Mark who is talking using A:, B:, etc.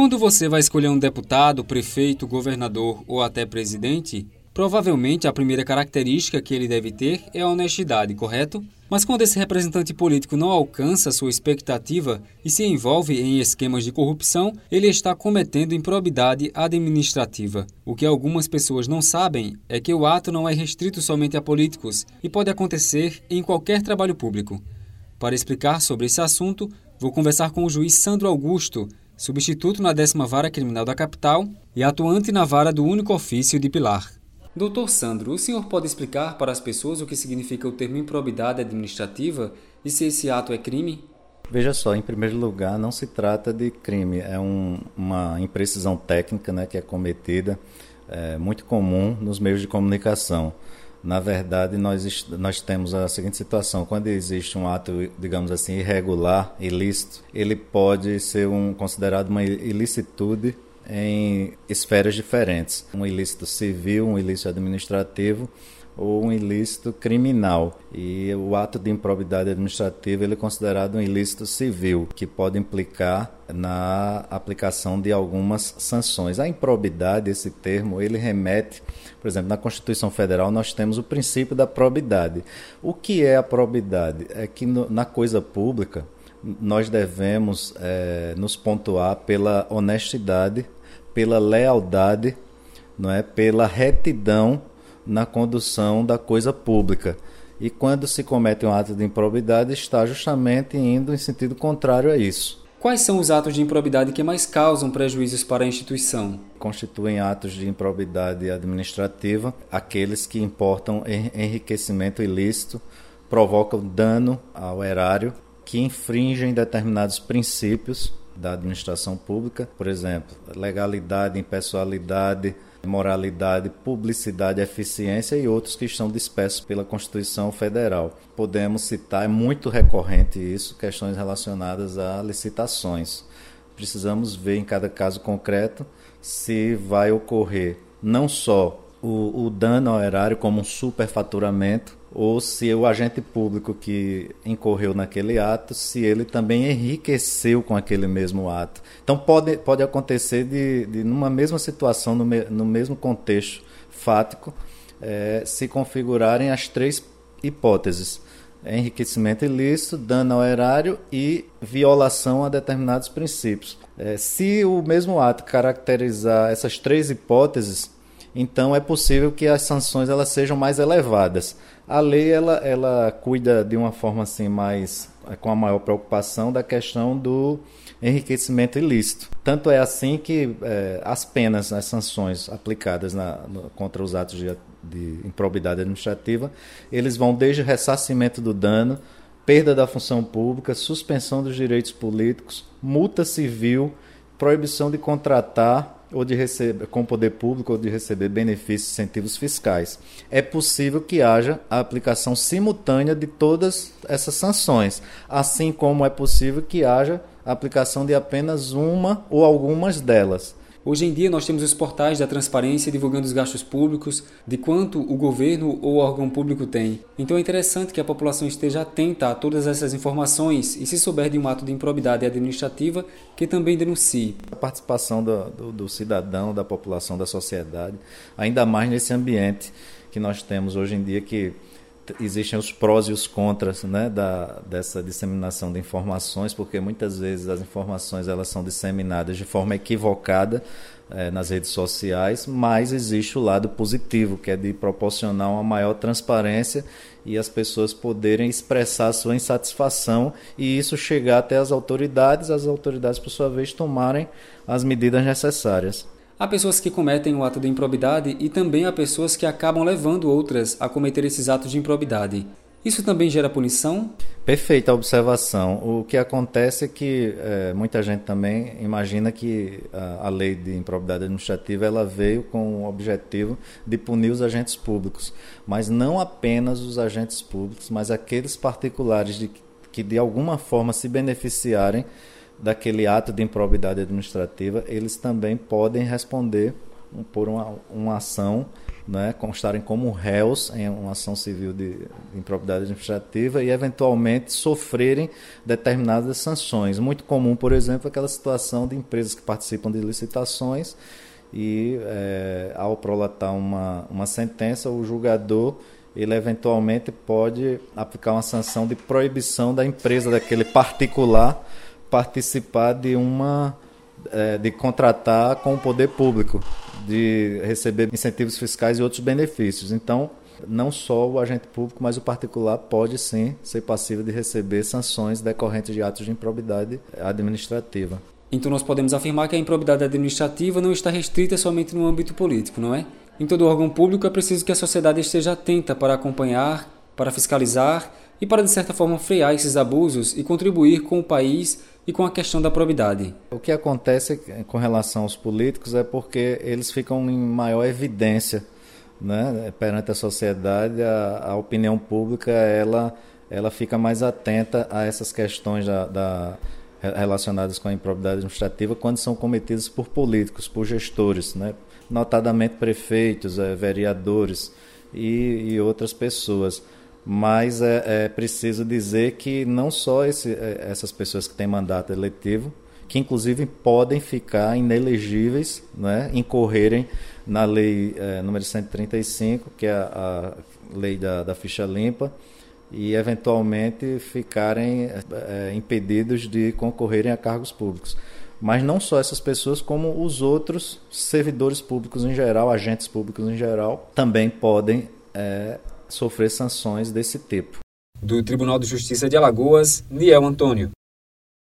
A: Quando você vai escolher um deputado, prefeito, governador ou até presidente, provavelmente a primeira característica que ele deve ter é a honestidade, correto? Mas quando esse representante político não alcança sua expectativa e se envolve em esquemas de corrupção, ele está cometendo improbidade administrativa. O que algumas pessoas não sabem é que o ato não é restrito somente a políticos e pode acontecer em qualquer trabalho público. Para explicar sobre esse assunto, vou conversar com o juiz Sandro Augusto, substituto na 10ª Vara Criminal da Capital e atuante na Vara do Único Ofício de Pilar. Doutor Sandro, o senhor pode explicar para as pessoas o que significa o termo improbidade administrativa e se esse ato é crime?
B: Veja só, em primeiro lugar, não se trata de crime, é uma imprecisão técnica, né, que é cometida, muito comum nos meios de comunicação. Na verdade, nós temos a seguinte situação: quando existe um ato, digamos assim, irregular, ilícito, ele pode ser considerado uma ilicitude em esferas diferentes. Um ilícito civil, um ilícito administrativo ou um ilícito criminal. E o ato de improbidade administrativa ele é considerado um ilícito civil, que pode implicar na aplicação de algumas sanções. A improbidade, esse termo, ele remete, por exemplo, na Constituição Federal nós temos o princípio da probidade. O que é a probidade? É que na coisa pública nós devemos nos pontuar pela honestidade, pela lealdade, não é? Pela retidão na condução da coisa pública. E quando se comete um ato de improbidade, está justamente indo em sentido contrário a isso.
A: Quais são os atos de improbidade que mais causam prejuízos para a instituição?
B: Constituem atos de improbidade administrativa aqueles que importam enriquecimento ilícito, provocam dano ao erário, que infringem determinados princípios da administração pública, por exemplo, legalidade, impessoalidade, moralidade, publicidade, eficiência e outros que estão dispersos pela Constituição Federal. Podemos citar, é muito recorrente isso, questões relacionadas a licitações. Precisamos ver em cada caso concreto se vai ocorrer não só o dano ao erário como um superfaturamento, ou se o agente público que incorreu naquele ato, se ele também enriqueceu com aquele mesmo ato. Então pode acontecer de numa mesma situação, no mesmo contexto fático, se configurarem as três hipóteses: enriquecimento ilícito, dano ao erário e violação a determinados princípios. Se o mesmo ato caracterizar essas três hipóteses, então é possível que as sanções elas sejam mais elevadas. A lei ela cuida de uma forma assim com a maior preocupação da questão do enriquecimento ilícito. Tanto é assim que as penas, as sanções aplicadas contra os atos de improbidade administrativa, eles vão desde ressarcimento do dano, perda da função pública, suspensão dos direitos políticos, multa civil, proibição de contratar ou de receber com o poder público ou de receber benefícios e incentivos fiscais. É possível que haja a aplicação simultânea de todas essas sanções, assim como é possível que haja a aplicação de apenas uma ou algumas delas.
A: Hoje em dia nós temos os portais da transparência divulgando os gastos públicos, de quanto o governo ou órgão público tem. Então é interessante que a população esteja atenta a todas essas informações e, se souber de um ato de improbidade administrativa, que também denuncie.
B: A participação do cidadão, da população, da sociedade, ainda mais nesse ambiente que nós temos hoje em dia, que existem os prós e os contras, né, dessa disseminação de informações, porque muitas vezes as informações elas são disseminadas de forma equivocada nas redes sociais, mas existe o lado positivo, que é de proporcionar uma maior transparência e as pessoas poderem expressar a sua insatisfação e isso chegar até as autoridades, por sua vez, tomarem as medidas necessárias.
A: Há pessoas que cometem o ato de improbidade e também há pessoas que acabam levando outras a cometer esses atos de improbidade. Isso também gera punição?
B: Perfeita observação. O que acontece é que muita gente também imagina que a lei de improbidade administrativa ela veio com o objetivo de punir os agentes públicos, mas não apenas os agentes públicos, mas aqueles particulares que de alguma forma se beneficiarem daquele ato de improbidade administrativa, eles também podem responder por uma ação né, constarem como réus em uma ação civil de improbidade administrativa e, eventualmente, sofrerem determinadas sanções. Muito comum, por exemplo, aquela situação de empresas que participam de licitações e, ao prolatar uma sentença, o julgador ele eventualmente pode aplicar uma sanção de proibição da empresa, daquele particular, participar de contratar com o poder público, de receber incentivos fiscais e outros benefícios. Então, não só o agente público, mas o particular pode sim ser passível de receber sanções decorrentes de atos de improbidade administrativa.
A: Então nós podemos afirmar que a improbidade administrativa não está restrita somente no âmbito político, não é? Em todo órgão público é preciso que a sociedade esteja atenta para acompanhar, para fiscalizar e para, de certa forma, frear esses abusos e contribuir com o país e com a questão da probidade.
B: O que acontece com relação aos políticos é porque eles ficam em maior evidência, né, perante a sociedade. A opinião pública ela fica mais atenta a essas questões relacionadas com a improbidade administrativa quando são cometidas por políticos, por gestores, né, notadamente prefeitos, vereadores e outras pessoas. Mas é preciso dizer que não só essas pessoas que têm mandato eletivo, que inclusive podem ficar inelegíveis, né, incorrerem na lei número 135, que é a lei da ficha limpa, e eventualmente ficarem impedidos de concorrerem a cargos públicos. Mas não só essas pessoas, como os outros servidores públicos em geral, agentes públicos em geral, também podem sofrer sanções desse tipo.
A: Do Tribunal de Justiça de Alagoas, Niel Antônio.